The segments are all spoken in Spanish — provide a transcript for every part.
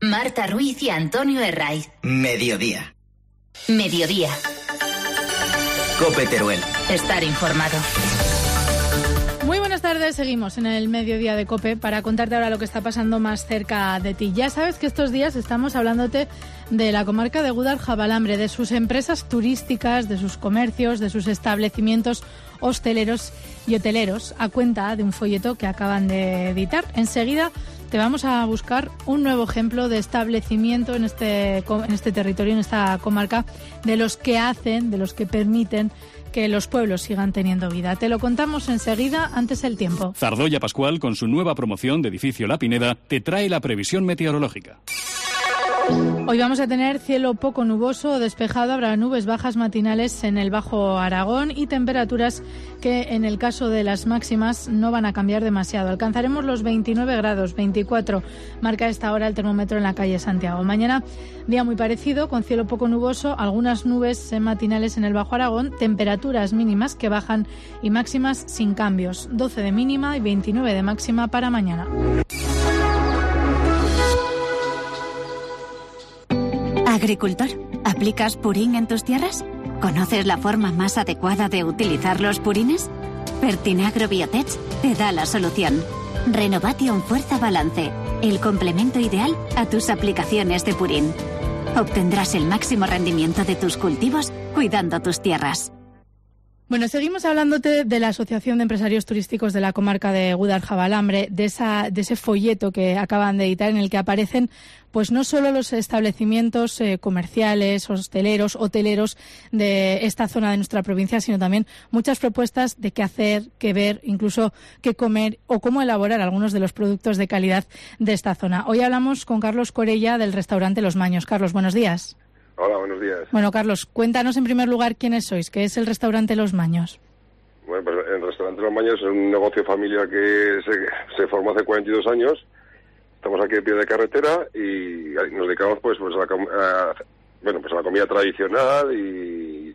Marta Ruiz y Antonio Herraiz. Mediodía. Mediodía. COPE Teruel. Estar informado. Muy buenas tardes, seguimos en el Mediodía de COPE para contarte ahora lo que está pasando más cerca de ti. Ya sabes que estos días estamos hablándote de la comarca de Gúdar-Jabalambre, de sus empresas turísticas, de sus comercios, de sus establecimientos hosteleros y hoteleros, a cuenta de un folleto que acaban de editar. Enseguida te vamos a buscar un nuevo ejemplo de establecimiento en este territorio, en esta comarca, de los que hacen, de los que permiten que los pueblos sigan teniendo vida. Te lo contamos enseguida, antes el tiempo. Zardoya Pascual, con su nueva promoción de edificio La Pineda, te trae la previsión meteorológica. Hoy vamos a tener cielo poco nuboso o despejado, habrá nubes bajas matinales en el Bajo Aragón y temperaturas que en el caso de las máximas no van a cambiar demasiado. Alcanzaremos los 29 grados, 24 marca a esta hora el termómetro en la calle Santiago. Mañana día muy parecido, con cielo poco nuboso, algunas nubes matinales en el Bajo Aragón, temperaturas mínimas que bajan y máximas sin cambios, 12 de mínima y 29 de máxima para mañana. Agricultor, ¿aplicas purín en tus tierras? ¿Conoces la forma más adecuada de utilizar los purines? Fertinagro Biotech te da la solución. Renovation Fuerza Balance, el complemento ideal a tus aplicaciones de purín. Obtendrás el máximo rendimiento de tus cultivos cuidando tus tierras. Bueno, seguimos hablándote de la Asociación de Empresarios Turísticos de la comarca de Gúdar-Jabalambre, de ese folleto que acaban de editar en el que aparecen pues no solo los establecimientos comerciales, hosteleros, hoteleros de esta zona de nuestra provincia, sino también muchas propuestas de qué hacer, qué ver, incluso qué comer o cómo elaborar algunos de los productos de calidad de esta zona. Hoy hablamos con Carlos Corella del restaurante Los Maños. Carlos, buenos días. Hola, buenos días. Bueno, Carlos, cuéntanos en primer lugar quiénes sois, qué es el restaurante Los Maños. Bueno, pues el restaurante Los Maños es un negocio familiar que se formó hace 42 años. Estamos aquí en pie de carretera y nos dedicamos pues a la comida tradicional y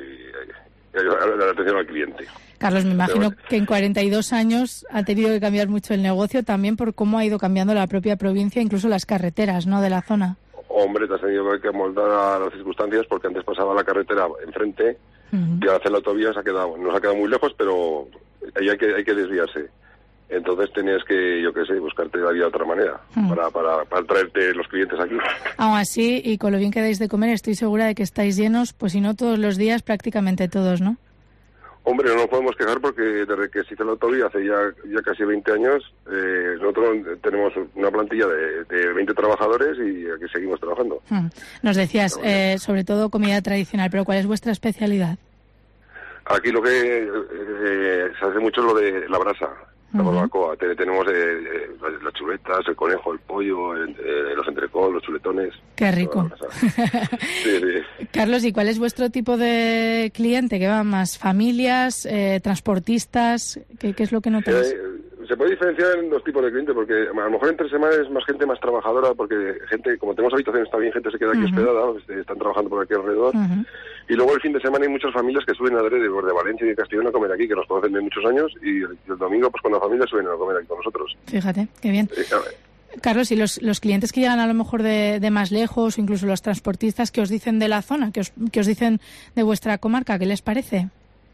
a la atención al cliente. Carlos, me imagino que en 42 años ha tenido que cambiar mucho el negocio también por cómo ha ido cambiando la propia provincia, incluso las carreteras, ¿no?, de la zona. Hombre, te has tenido que moldar a las circunstancias porque antes pasaba la carretera enfrente y al hacer la autovía nos ha quedado muy lejos, pero ahí hay que desviarse. Entonces tenías que, buscarte la vida de otra manera para traerte los clientes aquí. Aún así, y con lo bien que dais de comer, estoy segura de que estáis llenos, pues si no todos los días, prácticamente todos, ¿no? Hombre, no nos podemos quejar porque desde que se hizo la autovía hace ya casi 20 años, nosotros tenemos una plantilla de 20 trabajadores y aquí seguimos trabajando. Nos decías, sobre todo comida tradicional, pero ¿cuál es vuestra especialidad? Aquí lo que se hace mucho es lo de la brasa, la barbacoa. Tenemos las chuletas, el conejo, el pollo, los entrecot, los chuletones. ¡Qué rico! Sí. Carlos, ¿y cuál es vuestro tipo de cliente? ¿Qué van más? ¿Familias? ¿Transportistas? ¿Qué es lo que notáis? Se puede diferenciar en dos tipos de clientes, porque a lo mejor entre semanas es más gente más trabajadora, porque gente, como tenemos habitaciones también, gente se queda aquí hospedada, están trabajando por aquí alrededor. Y luego el fin de semana hay muchas familias que suben a de Valencia y de Castellón a comer aquí, que nos conocen de muchos años, y el domingo pues con la familia suben a comer aquí con nosotros. Fíjate, qué bien. Carlos, ¿y los clientes que llegan a lo mejor de más lejos, o incluso los transportistas, que os dicen de la zona, que os dicen de vuestra comarca, qué les parece?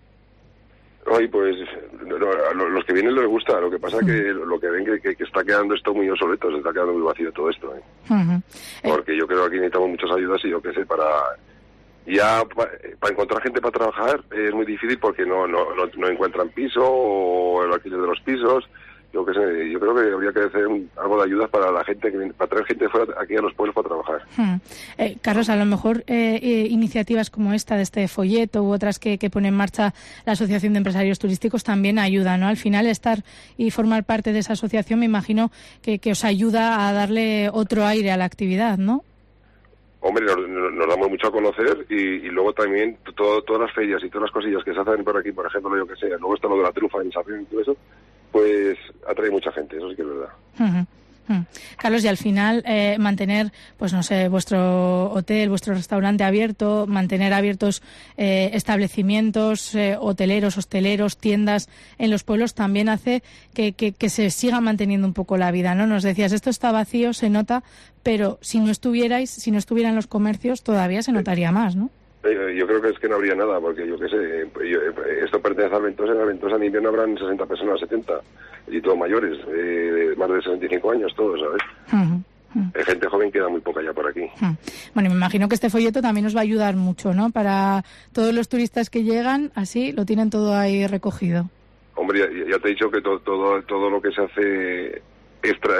Hoy pues los que vienen les gusta, lo que pasa que lo que ven que está quedando esto muy obsoleto, se está quedando muy vacío todo esto. Porque yo creo que aquí necesitamos muchas ayudas y para encontrar gente para trabajar es muy difícil porque no encuentran piso o el alquiler de los pisos. Yo creo que habría que hacer algo de ayuda para la gente, para traer gente fuera aquí a los pueblos para trabajar. Carlos, a lo mejor iniciativas como esta de este folleto u otras que pone en marcha la Asociación de Empresarios Turísticos también ayudan, ¿no? Al final estar y formar parte de esa asociación me imagino que os ayuda a darle otro aire a la actividad, ¿no? Hombre, nos damos mucho a conocer y luego también todas las ferias y todas las cosillas que se hacen por aquí, por ejemplo, yo que sé, luego está lo de la trufa en Sarrión y todo eso, pues atrae mucha gente, eso sí que es verdad. Carlos, y al final mantener, pues no sé, vuestro hotel, vuestro restaurante abierto, mantener abiertos establecimientos hoteleros, hosteleros, tiendas en los pueblos también hace que se siga manteniendo un poco la vida, ¿no? Nos decías, esto está vacío, se nota, pero si no estuvieran los comercios, todavía se notaría más, ¿no? Yo creo que es que no habría nada, porque yo qué sé, esto pertenece a Ventosa, en Ventosa en invierno habrán 60 personas, 70, y todos mayores, más de 65 años, todos, ¿sabes? Gente joven queda muy poca ya por aquí. Bueno, me imagino que este folleto también os va a ayudar mucho, ¿no? Para todos los turistas que llegan, así lo tienen todo ahí recogido. Hombre, ya te he dicho que todo lo que se hace extra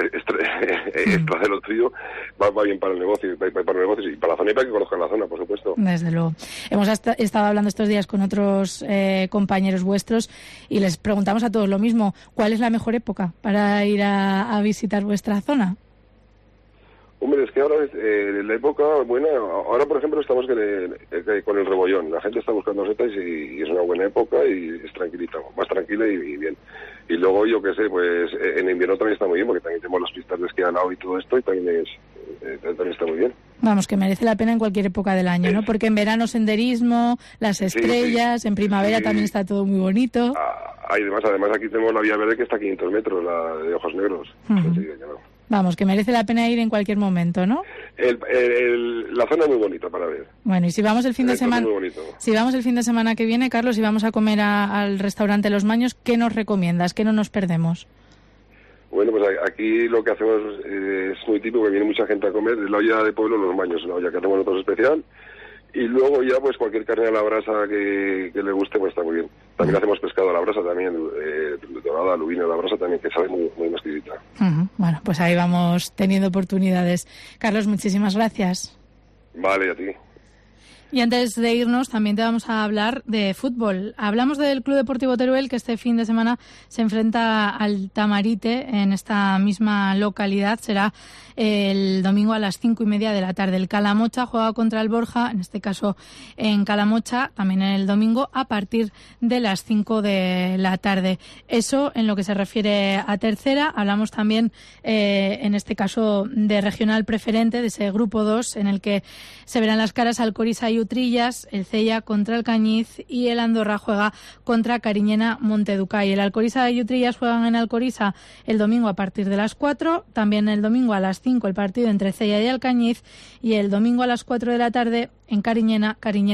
de lo tuyo va bien para el negocio, y para la zona, y para que conozcan la zona, por supuesto. Desde luego. Hemos estado hablando estos días con otros compañeros vuestros y les preguntamos a todos lo mismo. ¿Cuál es la mejor época para ir a visitar vuestra zona? Hombre, es que ahora es la época buena. Ahora, por ejemplo, estamos con el rebollón. La gente está buscando setas y es una buena época y es tranquilita, más tranquila y bien. Y luego, yo qué sé, pues en invierno también está muy bien, porque también tenemos las pistas de esquí al lado y todo esto, y también está muy bien. Vamos, que merece la pena en cualquier época del año, ¿no? Porque en verano senderismo, las estrellas, en primavera también está todo muy bonito. Además aquí tenemos la vía verde que está a 500 metros, la de Ojos Negros. Vamos, que merece la pena ir en cualquier momento, ¿no? La zona es muy bonita para ver. Bueno, y si vamos el fin de semana que viene, Carlos, y vamos a comer al restaurante Los Maños, ¿qué nos recomiendas? ¿Qué no nos perdemos? Bueno, pues aquí lo que hacemos es muy típico, que viene mucha gente a comer, es la olla de pueblo Los Maños, la olla que hacemos nosotros especial. Y luego ya, pues cualquier carne a la brasa que le guste, pues está muy bien. También hacemos pescado a la brasa, también dorada, lubina a la brasa, también, que sabe muy exquisita. Bueno, pues ahí vamos teniendo oportunidades. Carlos, muchísimas gracias. Vale, a ti. Y antes de irnos, también te vamos a hablar de fútbol. Hablamos del Club Deportivo Teruel, que este fin de semana se enfrenta al Tamarite en esta misma localidad. Será el domingo a las 5:30 de la tarde. El Calamocha juega contra el Borja, en este caso en Calamocha, también el domingo a partir de las 5 de la tarde. Eso en lo que se refiere a tercera. Hablamos también, en este caso, de regional preferente, de ese grupo 2, en el que se verán las caras Alcoriza y Utrillas, el Cella contra el Cañiz y el Andorra juega contra Cariñena Monteducay. El Alcoriza y Utrillas juegan en Alcoriza el domingo a partir de las 4, también el domingo a las 5 el partido entre Cella y Alcañiz, y el domingo a las 4 de la tarde en Cariñena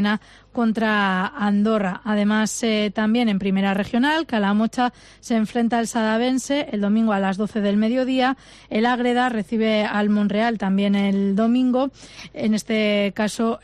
contra Andorra. Además, también en primera regional, Calamocha se enfrenta al Sadavense el domingo a las 12 del mediodía. El Ágreda recibe al Monreal también el domingo, en este caso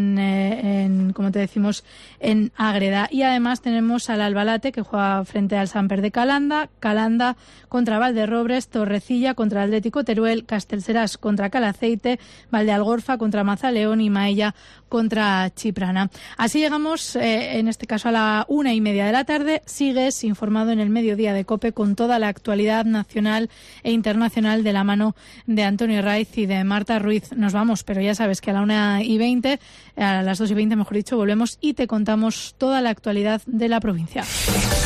como te decimos, en Ágreda. Y además tenemos al Albalate, que juega frente al Samper de Calanda, Calanda contra Valderrobres, Torrecilla contra Atlético Teruel, Castelserás contra Calaceite, Valdealgorfa contra Mazaleón y Maella contra Chiprana. Así llegamos, en este caso, a la 1:30 de la tarde. Sigues informado en el Mediodía de COPE con toda la actualidad nacional e internacional de la mano de Antonio Herraiz y de Marta Ruiz. Nos vamos, pero ya sabes que a la 1:20, a las 2:20, mejor dicho, volvemos y te contamos toda la actualidad de la provincia.